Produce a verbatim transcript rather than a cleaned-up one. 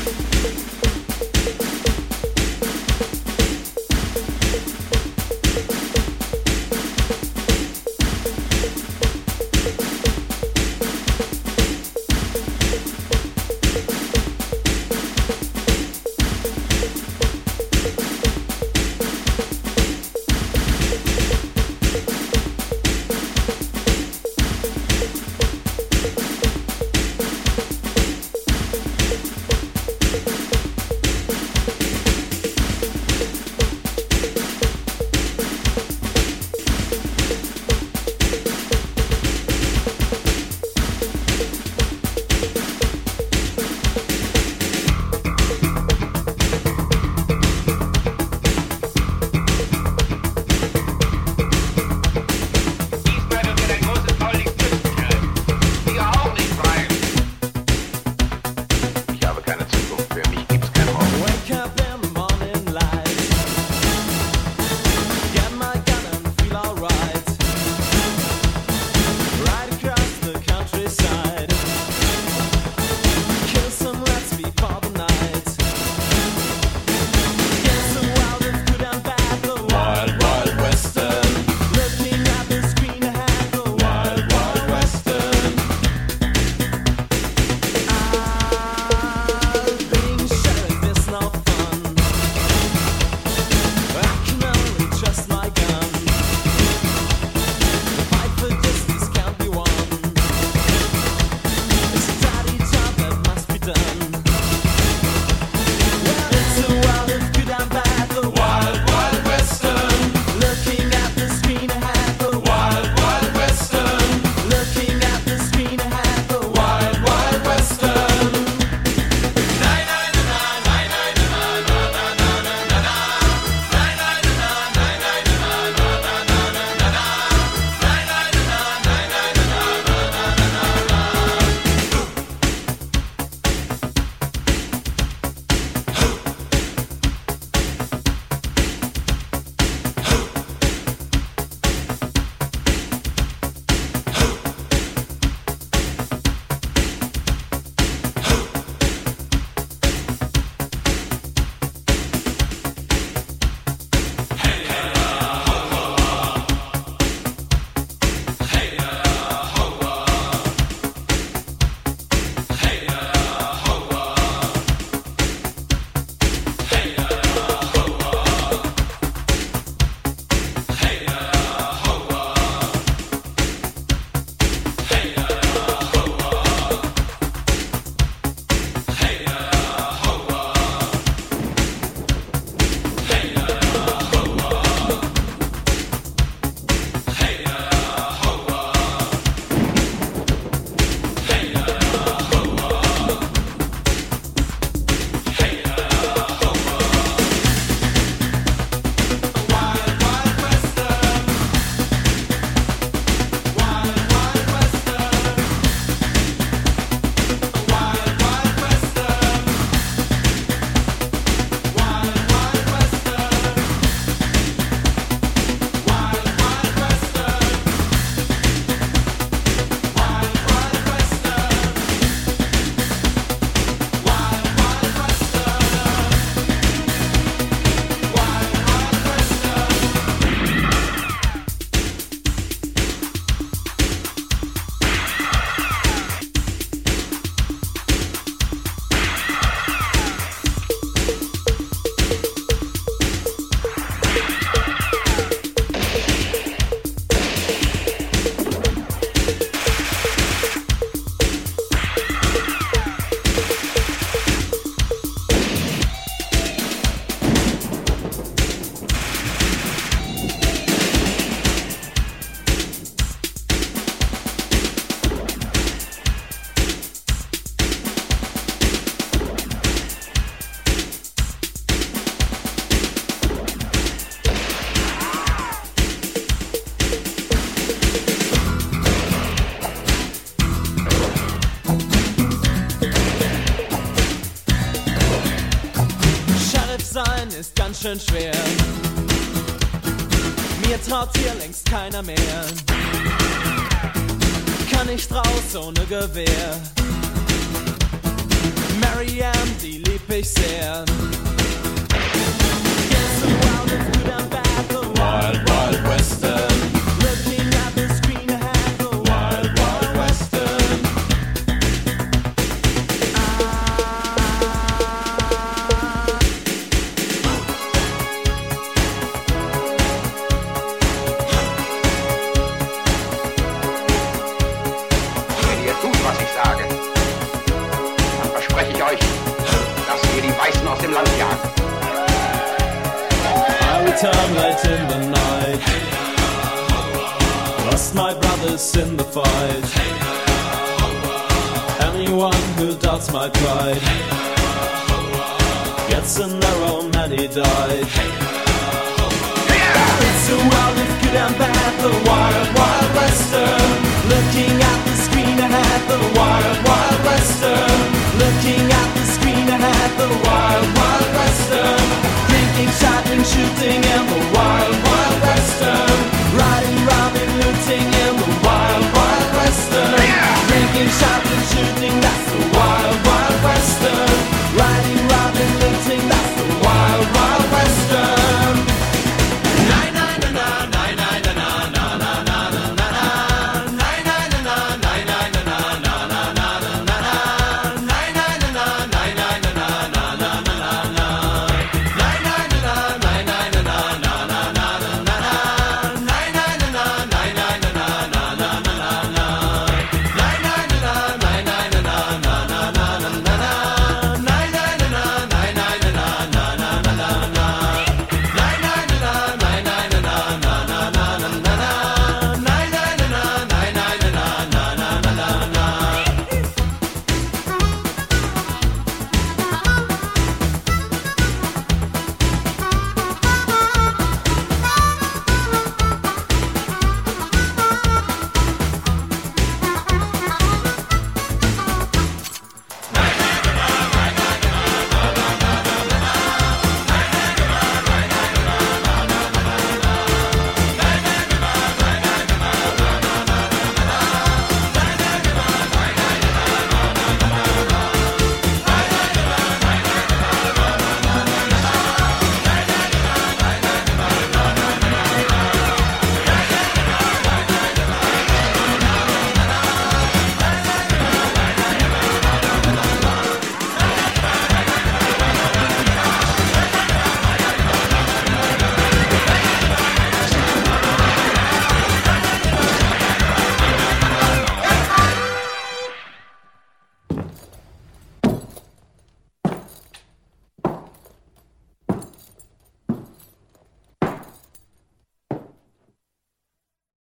sein ist ganz schön schwer. Mir traut hier längst keiner mehr. Kann nicht raus ohne Gewehr. Marianne, die liebt mich sehr. Yes, the world is good and bad, the wild, wild western. Looking at the screen ahead, the wild, wild western. Wenn ihr tut, was ich sage, dann verspreche ich euch, dass wir die Weißen aus dem Land jagen. I return late in the night. Lost my brothers in the fight. Anyone who doubts my pride gets an arrow, many died. It's a world of good and bad, the wild, wild western. Looking at the screen ahead, the wild, wild western.